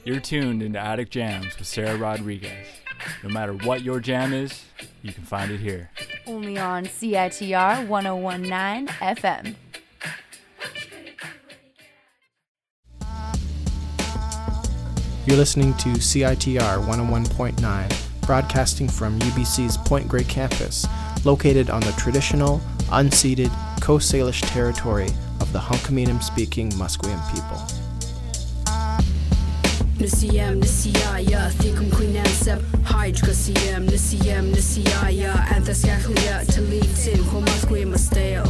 You're tuned into Attic Jams with Sarah Rodriguez. No matter what your jam is, you can find it here. Only on CITR 1019 FM. You're listening to CITR 101.9, broadcasting from UBC's Point Grey campus, located on the traditional, unceded Coast Salish territory of the Hunkaminam-speaking Musqueam people. Nisiyam nisiyaya thikum quinansab hydra siyam nisiyaya anthasyakhlia talitin homasque masteo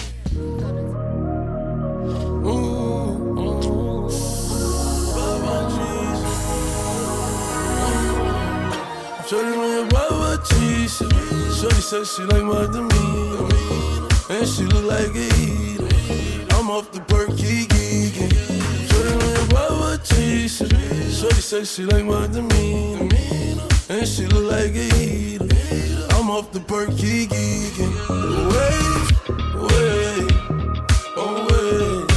Shorty with your Baba cheese. Shorty said she like my demeanor, and she look like a eater. I'm off the perky geeking. Shorty with your Baba cheese. Shorty said she like my demeanor, and she look like a eater. I'm off the perky geeking. Wait, oh wait,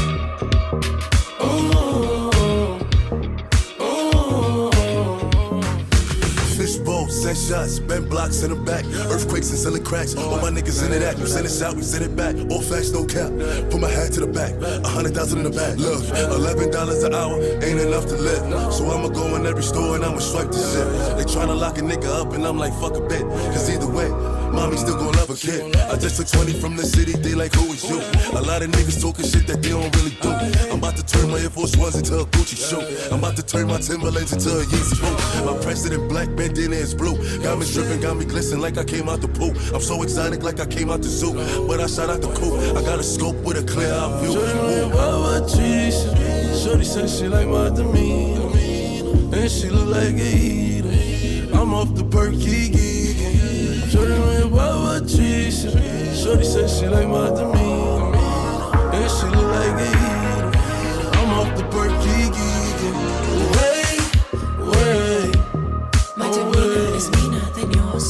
Send shots, bent blocks in the back, earthquakes and selling cracks. All my niggas into that. You send it out, we send it back. All facts, no cap. Put my hat to the back, 100,000 in the back. Look, $11 an hour ain't enough to live. So I'ma go in every store and I'ma swipe the shit. They tryna lock a nigga up and I'm like, fuck a bit. Cause either way, mommy still gon' love a kid. I just took 20 from the city, they like, who is you? A lot of niggas talking shit that they don't really do. I'm about to turn my Air Force Ones into a Gucci shoe. I'm about to turn my Timberlands into a Yeezy boot. My president black bandana is blue. Got me dripping, got me glistening like I came out the pool. I'm so exotic like I came out the zoo. But I shot out the coupe. I got a scope with a clear eye view. Shorty with Baba cheese. Shorty said she like my demeanor, and she look like a eater. I'm off the perky geeking. Shorty with Baba cheese. Shorty said she like my demeanor, and she look like a eater. I'm off the perky geeking. Wait, my demeanor is meaner than yours.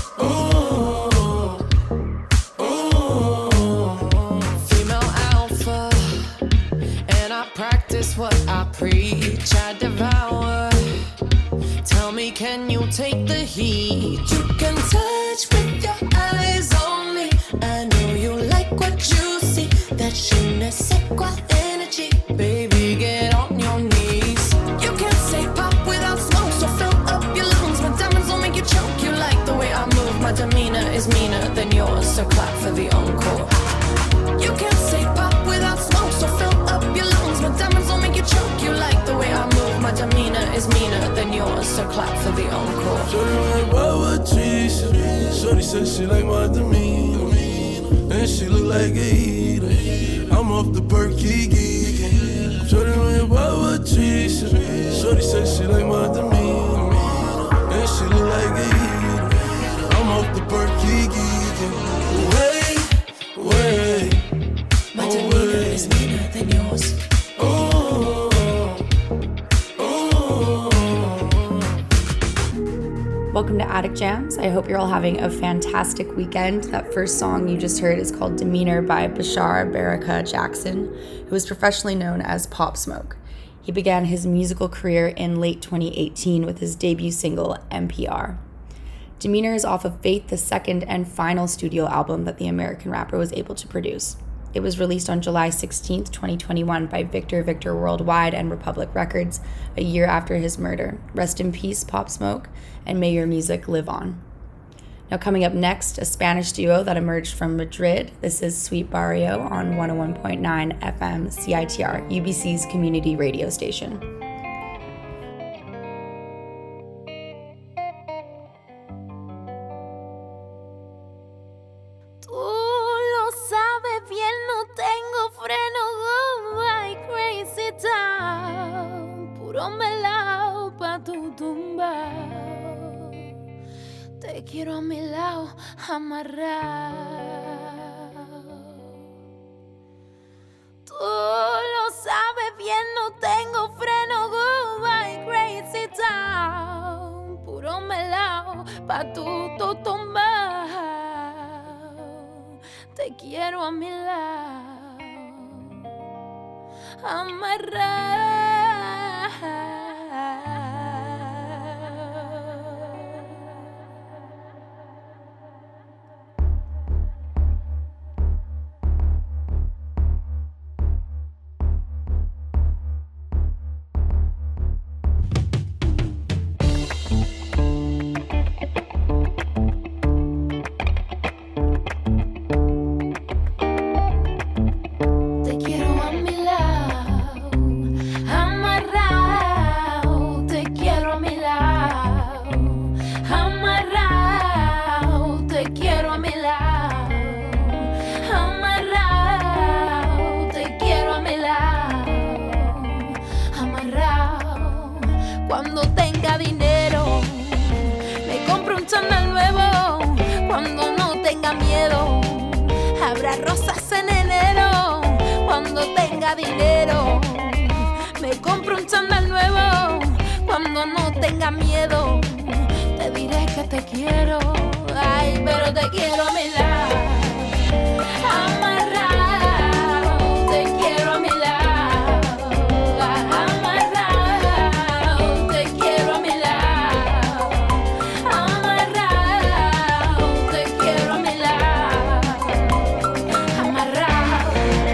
Female alpha, and I practice what I preach. I devour. Tell me, can you take the heat? You can touch with your eyes only. I know you like what you see. That je ne sais quoi energy. Baby, get on your knees. You can't say pop without smoke, so fill up your lungs. My diamonds will make you choke. You like the way I move. My demeanor is meaner than yours, so clap for the encore. You can't say pop without smoke, so fill up your lungs. My diamonds will make you choke. You like the way I move. My demeanor is meaner than yours, so clap for the encore. Shorty with Baba cheese. Shorty said she like my demeanor, and she look like a eater. I'm off the perky geeking. Shorty with Baba cheese. Shorty said she like my demeanor, and she look like a eater. I'm off the perky geeking. Wait, my demeanor is meaner than yours. Welcome to Attic Jams. I hope you're all having a fantastic weekend. That first song you just heard is called Demeanor by Bashar Baraka Jackson, who is professionally known as Pop Smoke. He began his musical career in late 2018 with his debut single, NPR. Demeanor is off of Faith, the second and final studio album that the American rapper was able to produce. It was released on July 16th, 2021 by Victor Worldwide and Republic Records, a year after his murder. Rest in peace, Pop Smoke, and may your music live on. Now coming up next, a Spanish duo that emerged from Madrid. This is Sweet Barrio on 101.9 FM CITR, UBC's community radio station. Te quiero a mi lado amarrado. Tú lo sabes bien, no tengo freno. Goodbye, crazy town. Puro melao pa' tu tumbao. Te quiero a mi lado amarrado. tenga miedo. Habrá rosas en enero, cuando tenga dinero. Me compro un chándal nuevo, cuando no tenga miedo. Te diré que te quiero, ay, pero te quiero a mi lado. Amarrado, te quiero a mi lado. Amarrado, te quiero a mi lado. Amarrado, te quiero a mi lado. Amarrado.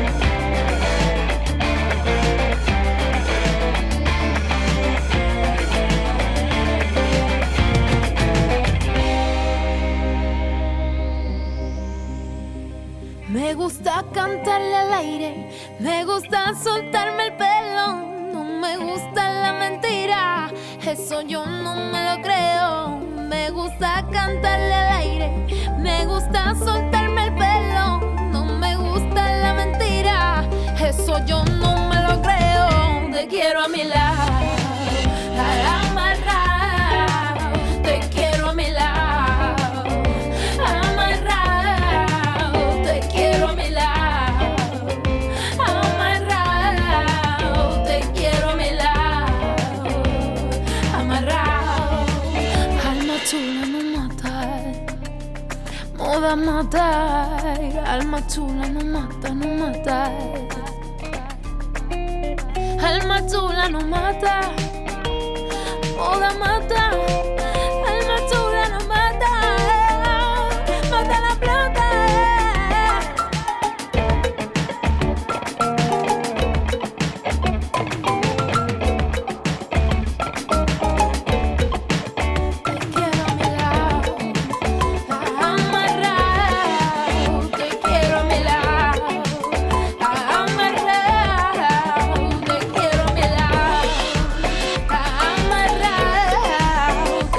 Me gusta cantarle al aire, me gusta soltarme el pelo. No me gusta la mentira, eso yo no me lo creo. Me gusta cantarle al aire, me gusta soltarme el pelo. No me gusta la mentira, eso yo no me lo creo. Te quiero a mi lado, amarrado, te quiero a mi lado. Amarrado, te quiero a mi lado. Amarrado, te quiero a mi lado. Amarrado. Alma chula no mata, moda matar. Alma chula no mata, no mata. Alma chula no mata, moda mata. Alma chula no mata, mata la plata. Te quiero a mi lado, amarrado. Te quiero a mi lado, amarrado. Te quiero a mi lado, amarrado.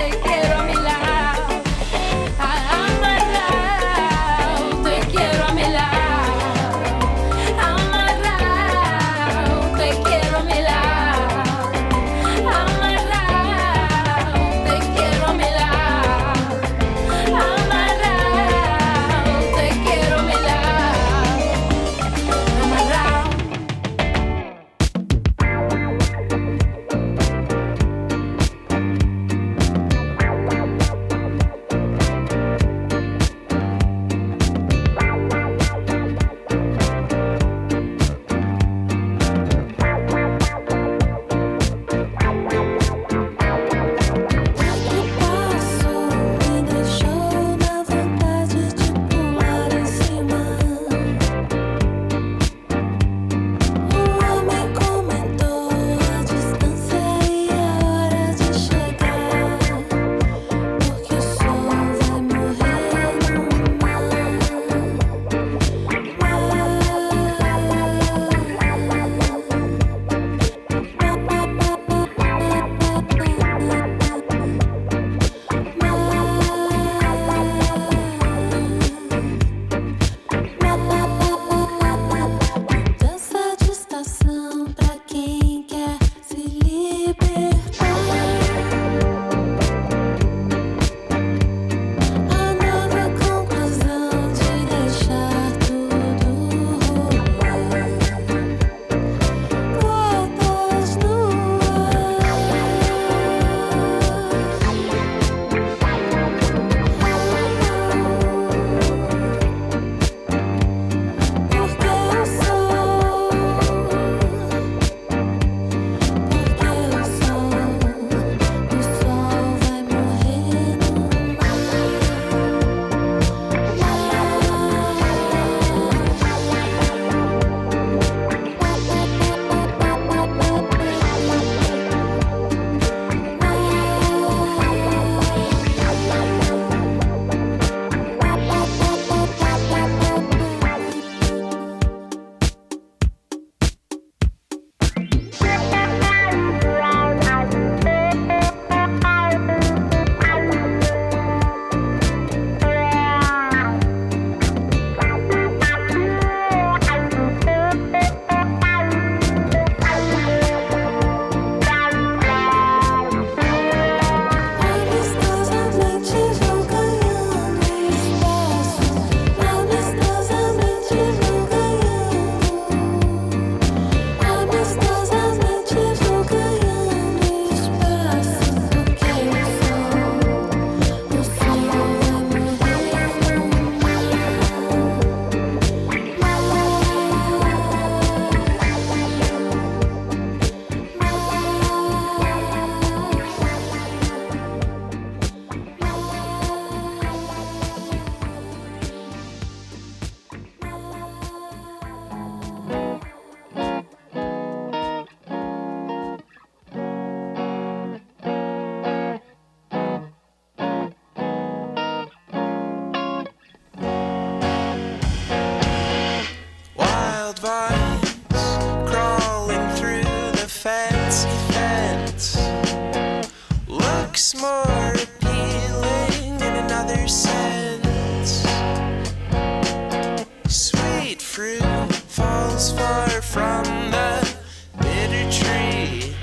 falls far from the bitter tree.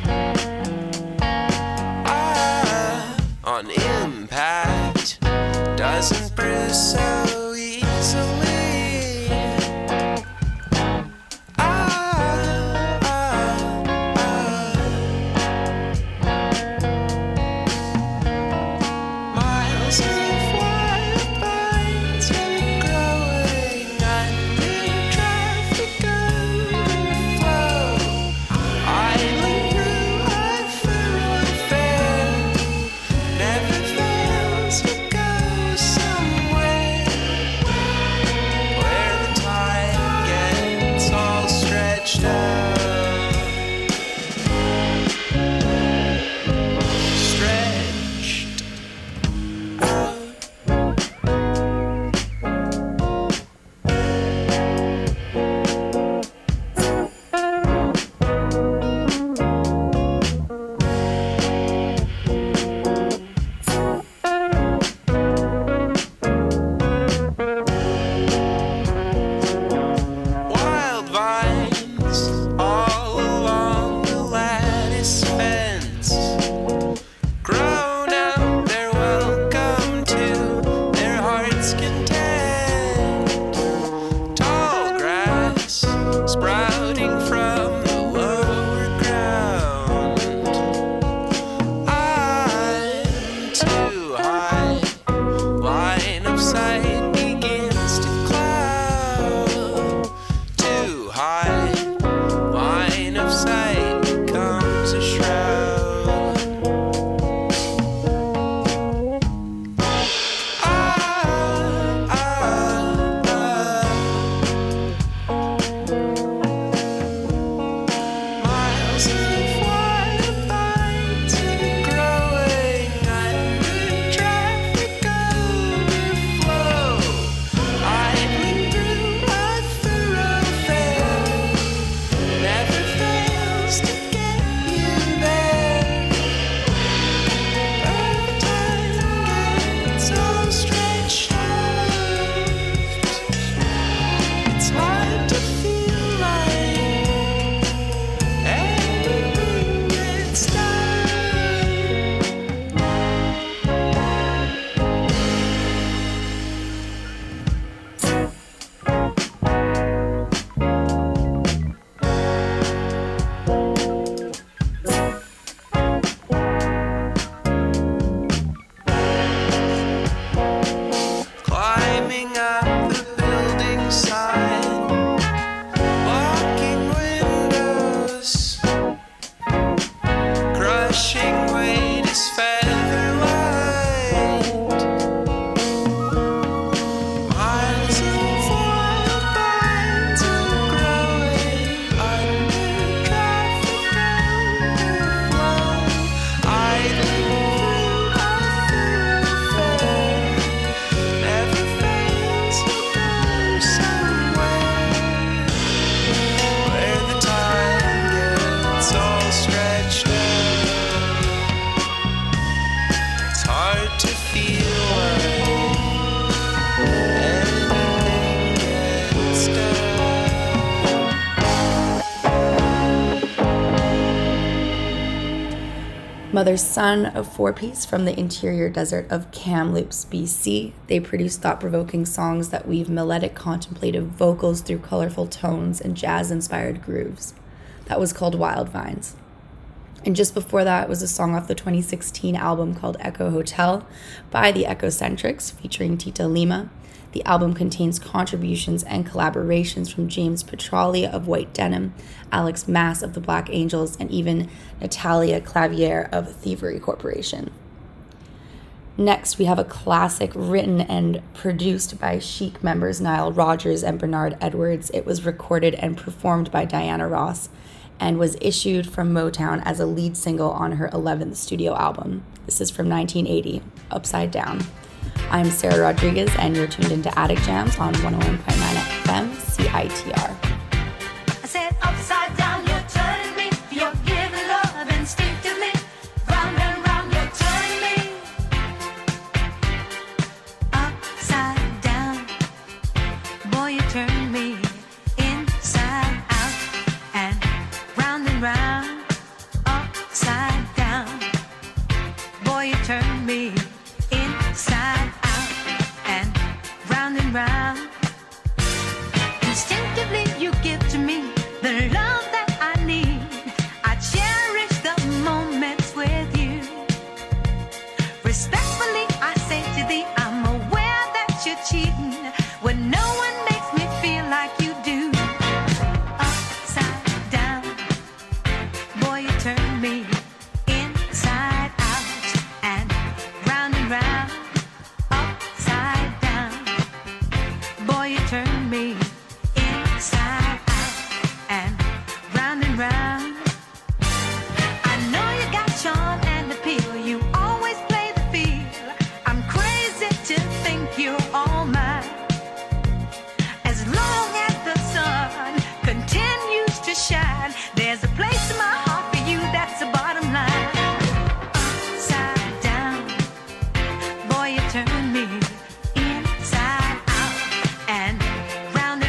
On impact, doesn't bruise so easily. Miles of wild vines are growing under traffic overflow. Idling through a thoroughfare, never fails to go somewhere where the tide gets all stretched out. Stretched out. Wild vines all along the lattice fence, grown out their welcome to their heart's content. Tall grass sprouting from the lower ground. I'm too high, line of sight begins to cloud. Too high, line of sight becomes a shroud. Miles of wild vines are growing under traffic overflow. Idling through a thoroughfare, never fails to get you there. By the time gets all stretched out, it's hard to feel like anything gets done. Climbing up the building side, blocking windows, crushing weight is feather light. Miles of wild vines are growing under traffic overflow. Idling through a thoroughfare, never fails to go somewhere where the time gets all stretched out. It's hard to feel like anything gets done. Mother's Son, a four-piece from the interior desert of Kamloops, BC. They produce thought-provoking songs that weave melodic, contemplative vocals through colorful tones and jazz-inspired grooves. That was called Wild Vines. And just before that was a song off the 2016 album called Echo Hotel by the Echocentrics, featuring Tita Lima. The album contains contributions and collaborations from James Petrali of White Denim, Alex Mass of the Black Angels, and even Natalia Clavier of Thievery Corporation. Next, we have a classic written and produced by Chic members Nile Rodgers and Bernard Edwards. It was recorded and performed by Diana Ross and was issued from Motown as a lead single on her 11th studio album. This is from 1980, Upside Down. I'm Sarah Rodriguez, and you're tuned into Attic Jams on 101.9 FM, CITR. I said upside down, you're turning me. You're giving love instinctively. Round and round, you're turning me. Upside down, boy, you turn me inside out. round and round. Instinctively you give to me the love that I need. I cherish the moments with you. Respectfully I say to thee, I'm aware that you're cheating when no one makes me feel like you do. Upside down, boy you turn me inside out and round and round. Upside down, boy you turn me inside out and round. I know you got charm and appeal, you always play the field. I'm crazy to think you're all mine. As long as the sun continues to shine, there's a place in my heart for you, that's the bottom line. Upside down, boy you turn me inside out and round.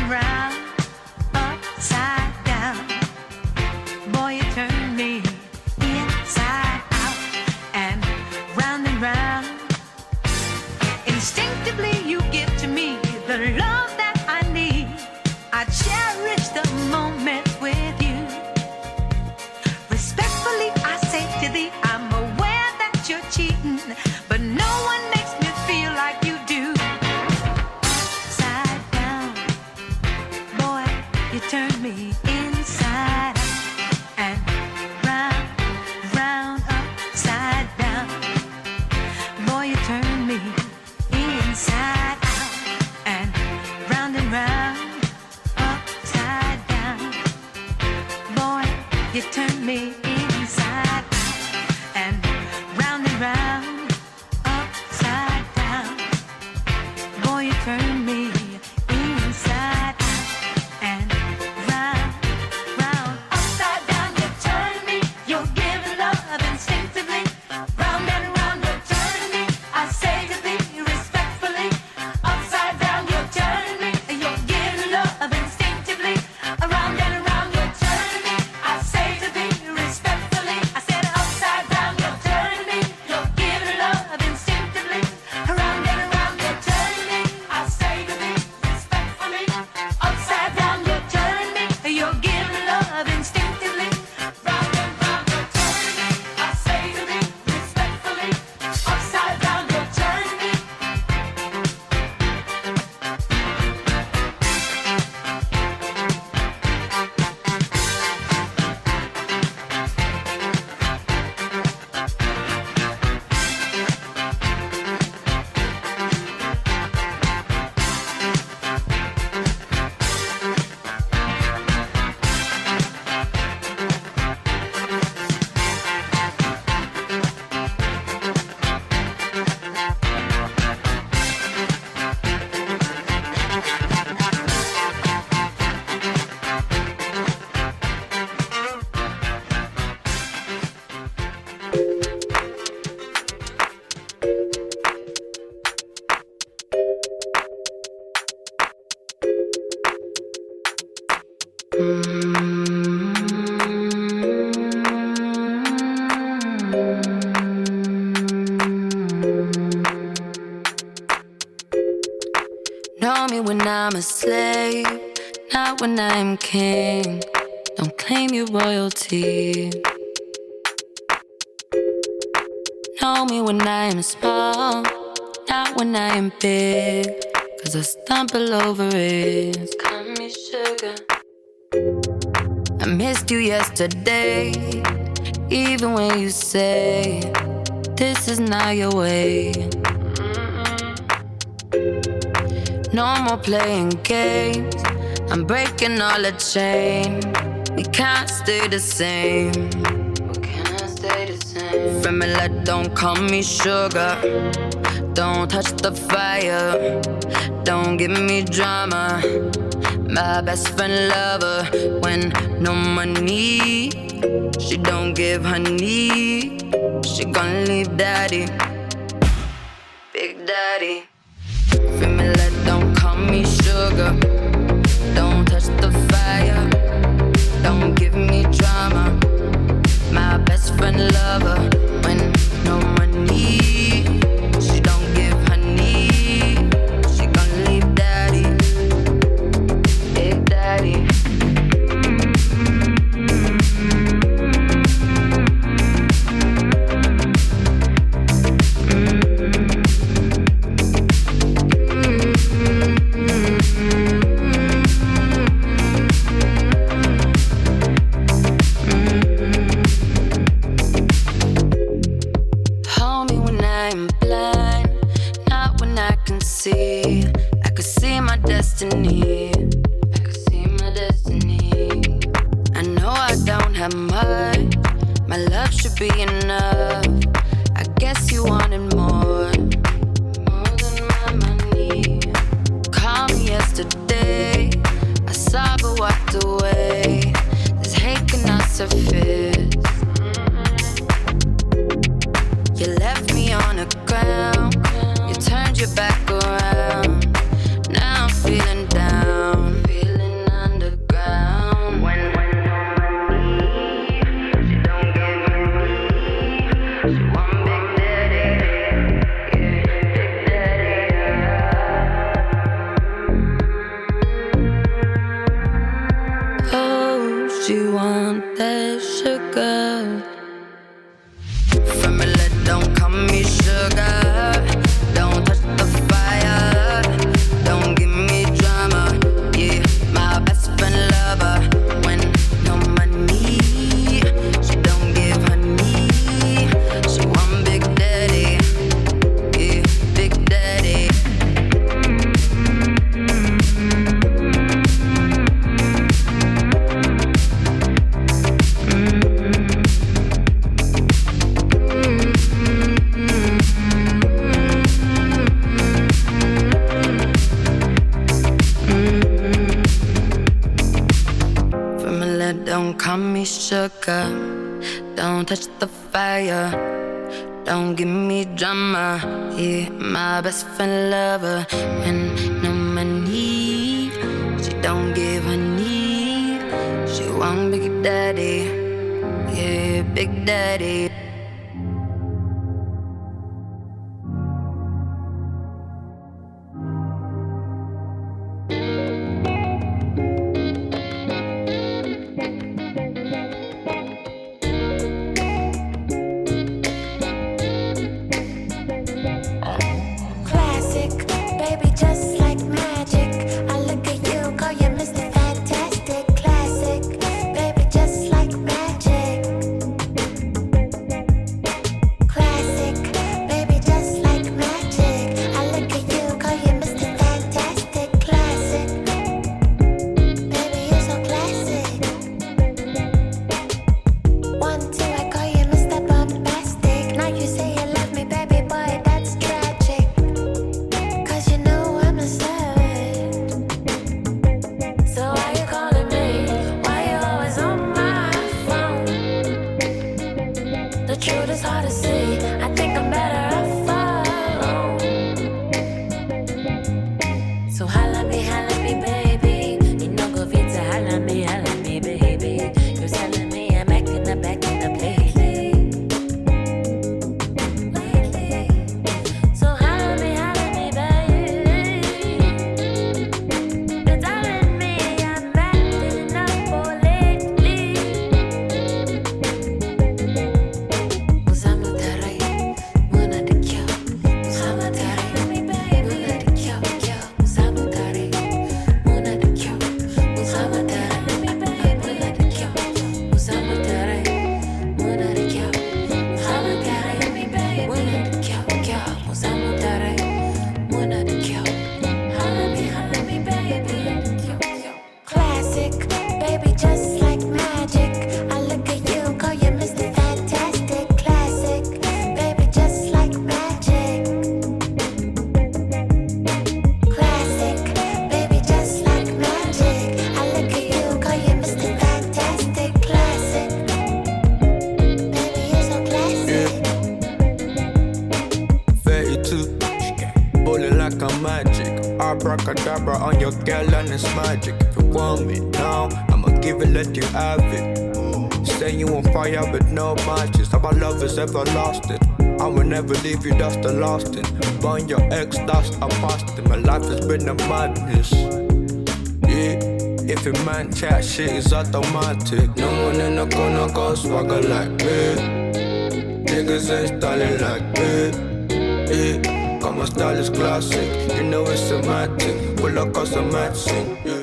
Upside down, boy you turn me inside out and round. Instinctively you give to me the love that I need. I cherish the moments with you. Respectfully I say to thee, I'm aware that you're cheating, but no one makes me feel like you do. Upside down, boy you turn me inside out and round. Upside down, boy you turn me inside out and round. Upside down, boy you turn me inside out and round. Upside down, boy you turn me inside out and round. Upside down you turn me, you're giving love instinctively. Round and round you turn me, I say to thee respectfully. Upside down you turn me, you're giving love instinctively. Around and around you turn me, I say to thee respectfully. I said upside down you turn me, you're giving love instinctively. Around and around you turn me, I say to thee respectfully. Upside down you turn me, you're giving love instinctively. Round and round you turn me, I say to thee respectfully. Upside down you turn me. Know me when I'm a slave, not when I'm king. Don't claim your royalty. Know me when I'm small, not when I'm big. Cause I stumble over it. Call me sugar. I missed you yesterday, even when you say this is not your way. No more playing games, I'm breaking all the chain. We can't stay the same. Family, don't call me sugar. Don't touch the fire. Don't give me drama. My best friend lover when no money. She don't give honey. She gon' leave daddy, Big Daddy. Family, don't call me sugar. Don't touch the fire. Don't give me drama. My best friend lover when no money. She don't give honey. She gon' leave my destiny. I could see my destiny. I know I don't have much. My love should be enough. I guess you wanted more than my money. Call me yesterday. I saw but walked away. This hate cannot surface. You left me on the ground. You turned your back around. Now I'm feeling down, feeling underground. When she don't give me, she want Big Daddy, yeah, Big Daddy. Oh, she want that sugar. Family, don't call me sugar. Don't touch the fire. Don't give me drama. Yeah, my best friend lover. When no money, she don't give honey. She want Big Daddy. Yeah, Big Daddy. Don't call me sugar. Don't touch the fire. Don't give me drama. Yeah, my best friend lover. When no money, she don't give her need. She want Big Daddy. Yeah, Big Daddy. Abracadabra on your girl and it's magic. If you want me now, I'ma give it, let you have it. Say you on fire with no matches. Our love is everlasting. I will never leave you, that's the last thing. Burn your ex, that's a past thing. My life has been a madness. Yeah, if a man chat, shit is automatic. No one in the corner go swagger like me. Niggas ain't styling like me. Yeah. Got my style is classic, you know it's somatic. Pull up cause I'm matching, yeah.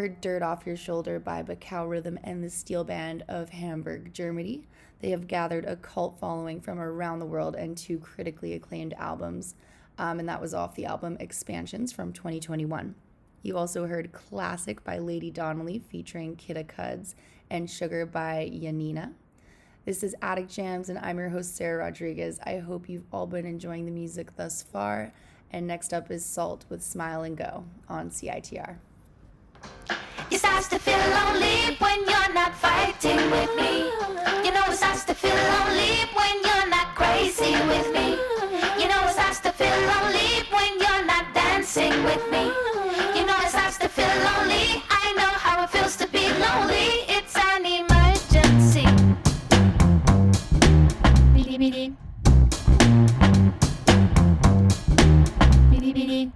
heard Dirt Off Your Shoulder by Bacau Rhythm and the Steel Band of Hamburg, Germany. They have gathered a cult following from around the world and 2 critically acclaimed albums, and that was off the album Expansions from 2021. You also heard Classic by Lady Donnelly featuring Kidda Cuds and Sugar by Yanina. This is Attic Jams, and I'm your host, Sarah Rodriguez. I hope you've all been enjoying the music thus far. And next up is Salt with Smile and Go on CITR. It starts to feel lonely when you're not fighting with me. You know it starts to feel lonely when you're not crazy with me. You know it starts to feel lonely when you're not dancing with me. You know it starts to feel lonely. I know how it feels to be lonely. It's an emergency. Bidi bidi. Bidi bidi.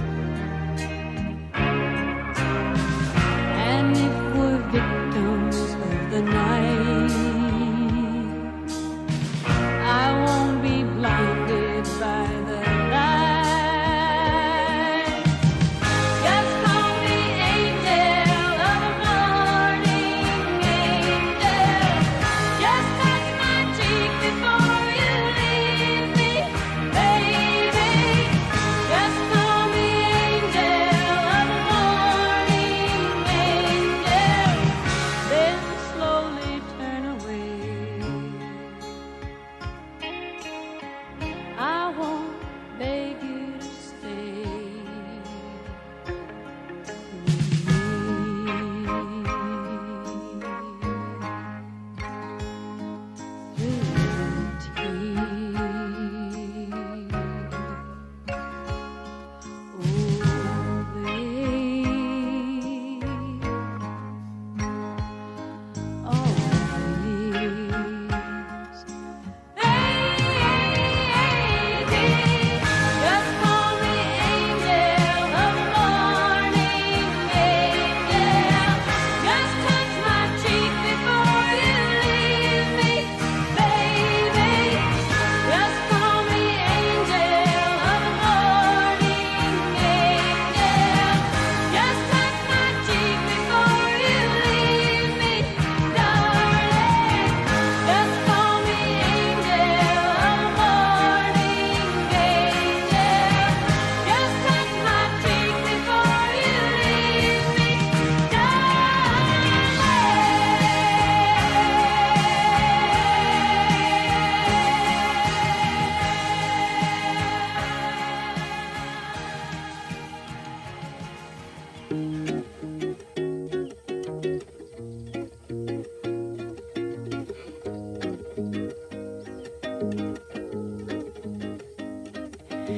And if we're victims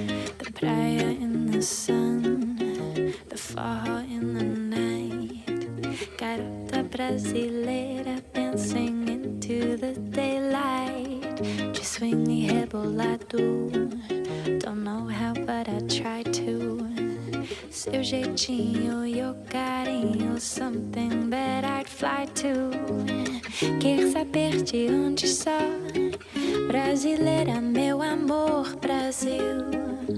The praia in the sun, the forró in the night. Garota brasileira dancing into the daylight. De swing e rebolado, don't know how but I try to. Seu jeitinho, your carinho, something that I'd fly to. Quer saber de onde sou? Brasileira, meu amor, Brasil.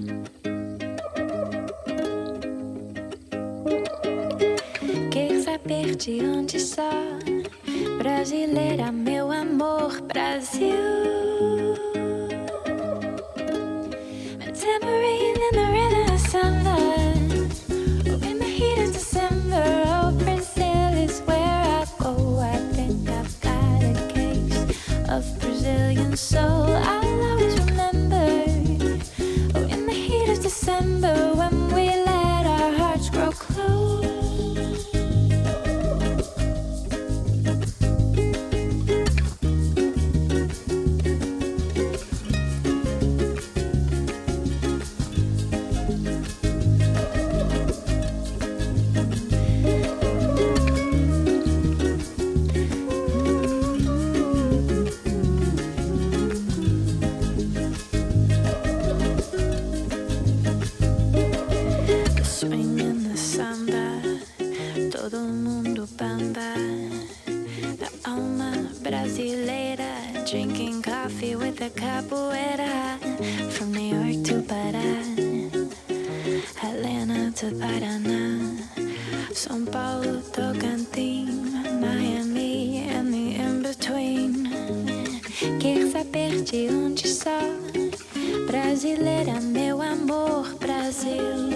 Quer saber de onde sou? Brasileira, meu amor, Brasil. A tambourine in the rhythm of samba. Oh, in the heat of December, oh, Brazil is where I go. I think I've got a case of Brazilian soul. I'll always remember. Oh, in the heat of December, when we let our hearts grow close. Drinking coffee with a capoeira. From New York to Pará, Atlanta to Paraná, São Paulo, Tocantins, Miami and the in-between. Quer saber de onde sou? Brasileira, meu amor, Brasil.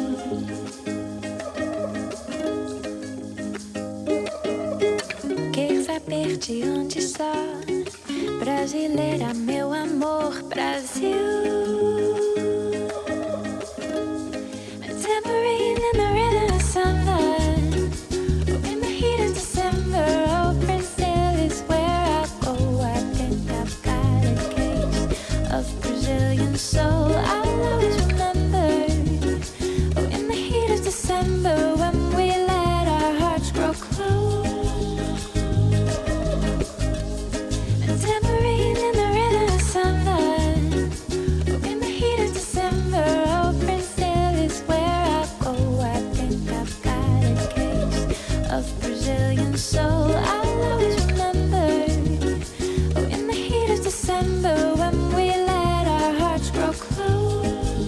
Quer saber de onde sou? Brasileira, meu amor, Brasil. A tambourine in the rhythm of samba. Oh, in the heat of December, oh, Brazil is where I go. I think I've got a case of Brazilian soul. I'll always remember. Oh, in the heat of December, when we let our hearts grow close. Soul, I'll always remember. Oh, in the heat of December, when we let our hearts grow close.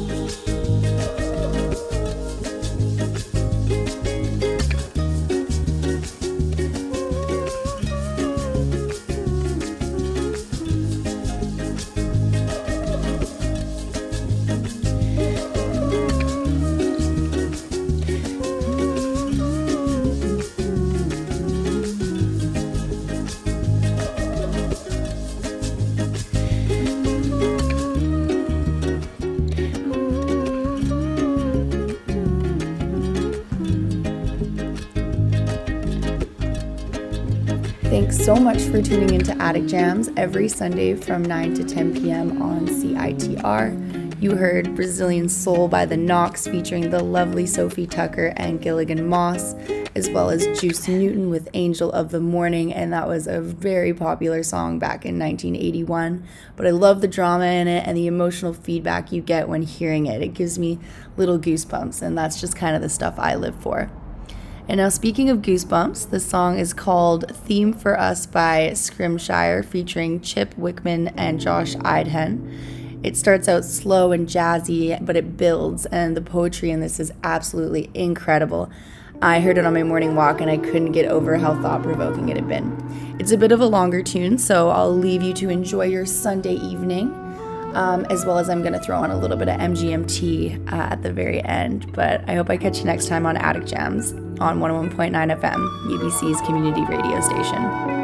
Thanks so much for tuning into Attic Jams every Sunday from 9 to 10 p.m. on CITR. You heard Brazilian Soul by The Knox featuring the lovely Sophie Tucker and Gilligan Moss, as well as Juice Newton with Angel of the Morning, and that was a very popular song back in 1981. But I love the drama in it and the emotional feedback you get when hearing it. It gives me little goosebumps, and that's just kind of the stuff I live for. And now, speaking of goosebumps, the song is called Theme for Us by Scrimshire featuring Chip Wickman and Josh Idhen. It starts out slow and jazzy, but it builds, and the poetry in this is absolutely incredible. I heard it on my morning walk, and I couldn't get over how thought-provoking it had been. It's a bit of a longer tune, so I'll leave you to enjoy your Sunday evening, as well as I'm going to throw on a little bit of MGMT at the very end. But I hope I catch you next time on Attic Jams on 101.9 FM, UBC's community radio station.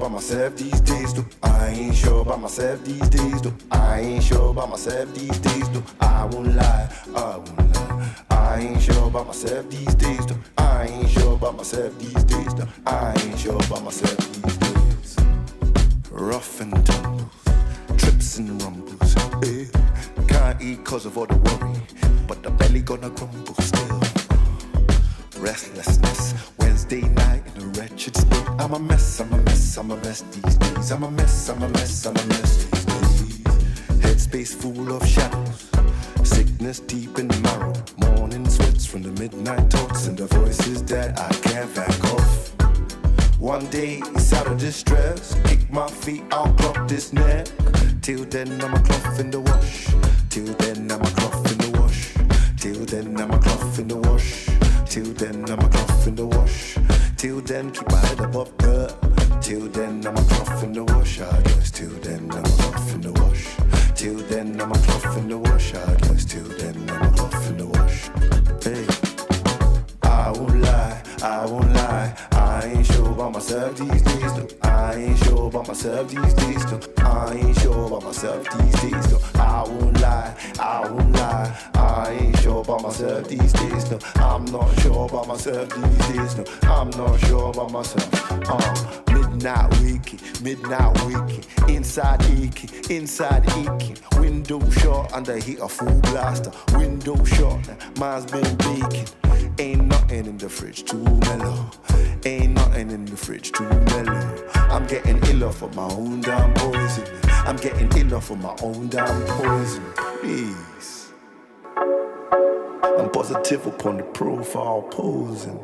about myself these days, though. I ain't sure about myself these days, though. I ain't sure about myself these days, though. I won't lie, I won't lie. I ain't sure about myself these days, though. I ain't sure about myself these days, though. I ain't sure about myself these days. Rough and tumbles, trips and rumbles, eh. Can't eat cause of all the worry, but the belly gonna grumble still. Restlessness, Wednesday night in a wretched state. I'm a mess, I'm a mess, I'm a mess these days. I'm a mess, I'm a mess, I'm a mess these days. Headspace full of shadows, sickness deep in the marrow. Morning sweats from the midnight thoughts and the voices that I can't back off. One day it's out of distress, kick my feet, I'll clock this neck. Till then I'm a cloth in the wash. Till then I'm a cloth in the wash. Till then I'm a cloth in the wash. Till then I'm a cloth in the wash. Till then keep my head above the. Till then I'm a cloth in the wash, I guess. Till then I'm a cloth in the wash. Till then I'm a cloth in the wash, I guess. Till then I'm a cloth in the wash. Hey, I won't lie, I won't lie. I ain't sure about myself these days, though. I ain't sure about myself these days, though. I ain't sure about myself these days, though. I won't lie, I won't lie. I ain't sure about myself these days, no. I'm not sure about myself these days, no. I'm not sure about myself. Midnight waking, inside aching, window shut under heat a full blaster. Window shut, mine's been baking. Ain't nothing in the fridge too mellow. Ain't nothing in the fridge too mellow. I'm getting iller for my own damn poison. I'm getting iller for my own damn poison. Please. I'm positive upon the profile posing.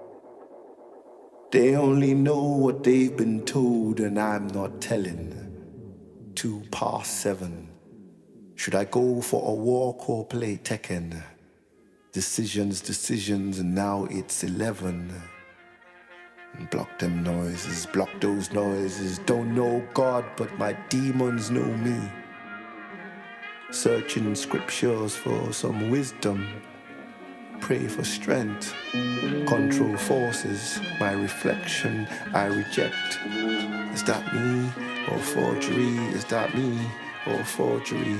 They only know what they've been told, and I'm not telling. 7:02. Should I go for a walk or play Tekken? Decisions, and now it's 11. Block them noises, block those noises. Don't know God, but my demons know me. Searching scriptures for some wisdom. Pray for strength, control forces. My reflection I reject. Is that me or forgery? Is that me or forgery?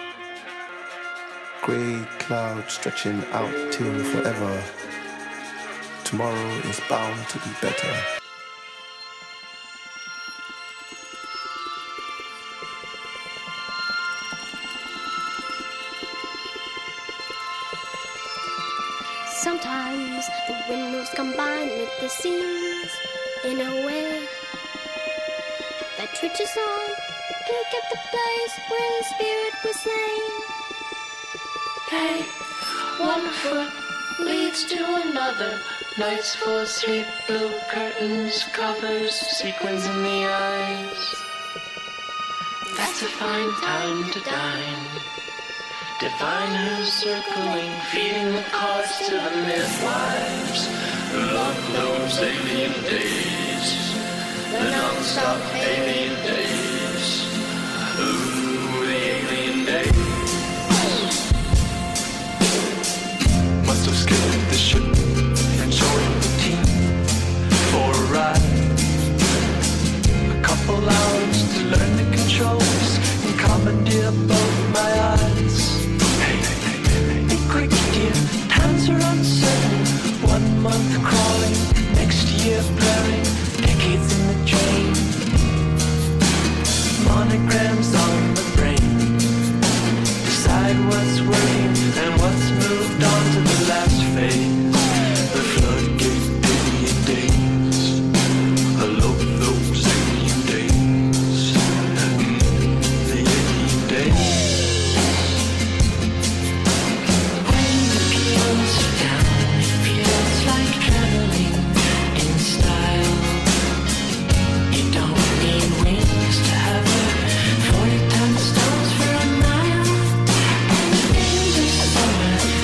Grey clouds stretching out till forever. Tomorrow is bound to be better. Sometimes the windows combine with the seams in a way that twitches on. Look at the place where the spirit was slain. Hey, one foot leads to another. Nights full of sleep, blue curtains, covers, sequins in the eyes. That's a fine time to dine. Divine who's circling, feeding the cards to the midwives. Love those alien days, the non-stop alien days. Ooh, the alien days. Must have skipped the ship and joined the team for a ride. A couple hours to learn the controls and commandeer both my eyes. Be quick, dear, times are uncertain. 1 month crawling, next year blurring, decades in the drain. Monograms on the brain. Decide what's working and what's moved on to the last phase. The floodgate alien days. I love those alien days. The alien days. When the piano sits down, it feels like traveling in style. You don't need wings to have a 40-ton stones for a mile. And in the summer,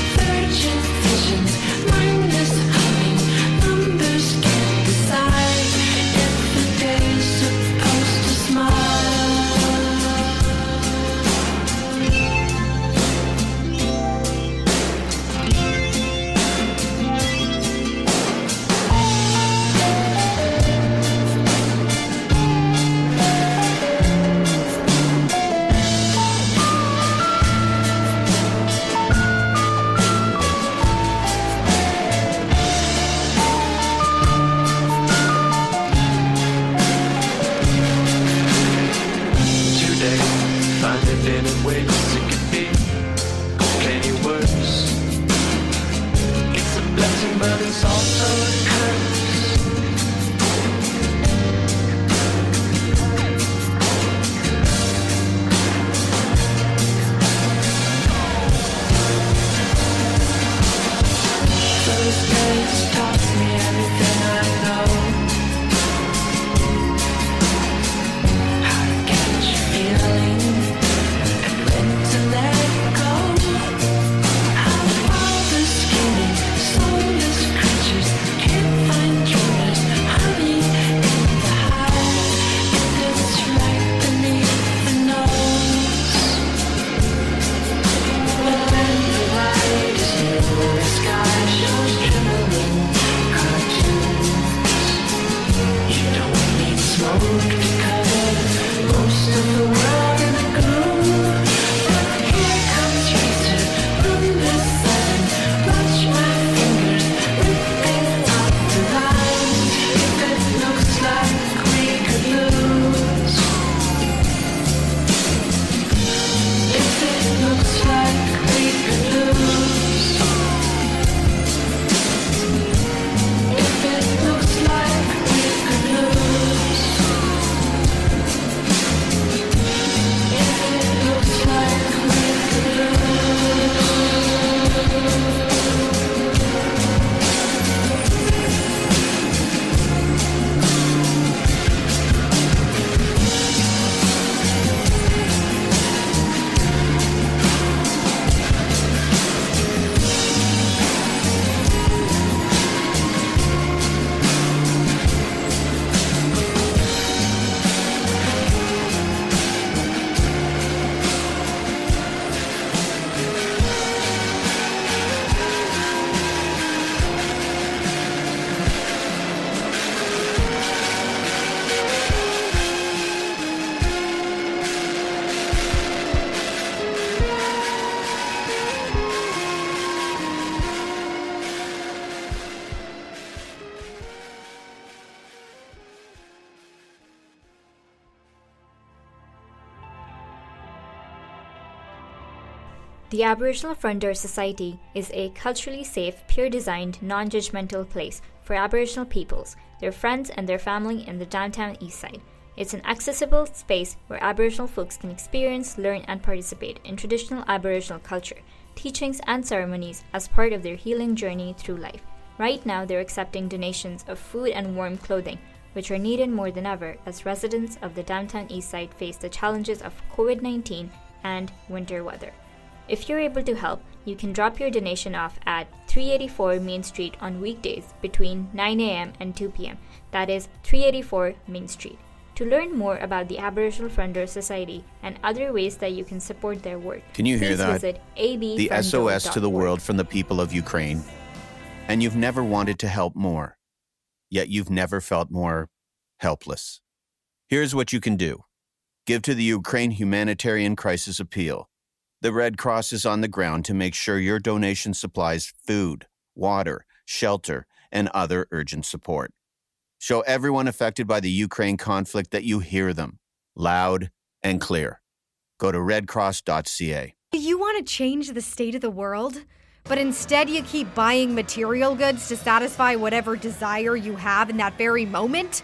The Aboriginal Front Door Society is a culturally safe, peer-designed, non-judgmental place for Aboriginal peoples, their friends and their family in the downtown east side. It's an accessible space where Aboriginal folks can experience, learn and participate in traditional Aboriginal culture, teachings and ceremonies as part of their healing journey through life. Right now they're accepting donations of food and warm clothing, which are needed more than ever as residents of the downtown east side face the challenges of COVID-19 and winter weather. If you're able to help, you can drop your donation off at 384 Main Street on weekdays between 9 a.m. and 2 p.m. That is 384 Main Street. To learn more about the Aboriginal Front Door Society and other ways that you can support their work, can you hear please that? visit The SOS to the world from the people of Ukraine. And you've never wanted to help more, yet you've never felt more helpless. Here's what you can do. Give to the Ukraine Humanitarian Crisis Appeal. The Red Cross is on the ground to make sure your donation supplies food, water, shelter, and other urgent support. Show everyone affected by the Ukraine conflict that you hear them, loud and clear. Go to redcross.ca. You want to change the state of the world, but instead you keep buying material goods to satisfy whatever desire you have in that very moment?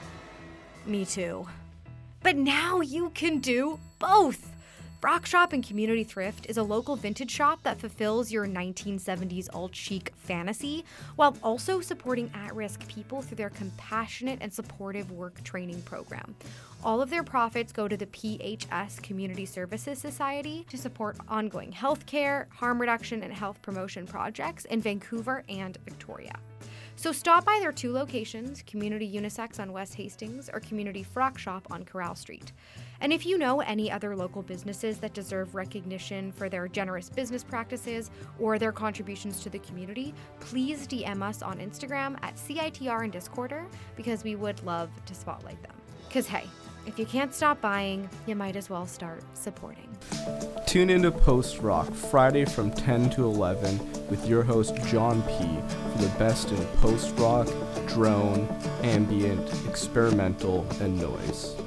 Me too. But now you can do both. Rock Shop and Community Thrift is a local vintage shop that fulfills your 1970s alt-chic fantasy while also supporting at-risk people through their compassionate and supportive work training program. All of their profits go to the PHS Community Services Society to support ongoing healthcare, harm reduction, and health promotion projects in Vancouver and Victoria. So stop by their two locations, Community Unisex on West Hastings or Community Frock Shop on Corral Street. And if you know any other local businesses that deserve recognition for their generous business practices or their contributions to the community, please DM us on Instagram at CITR and Discorder because we would love to spotlight them. Because hey, if you can't stop buying, you might as well start supporting. Tune into Post Rock Friday from 10 to 11 with your host John P. for the best in post rock, drone, ambient, experimental, and noise.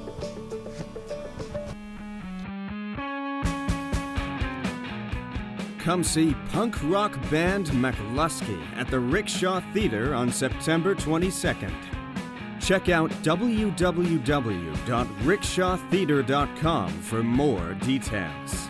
Come see punk rock band McLusky at the Rickshaw Theater on September 22nd. Check out www.rickshawtheater.com for more details.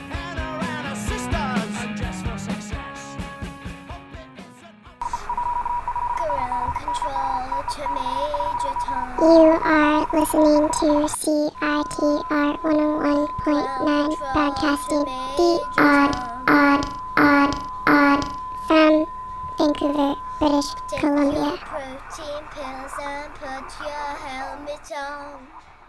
You are listening to CITR 101.9, broadcasting the odd from Vancouver, British Columbia. Protein pills and put your helmet on.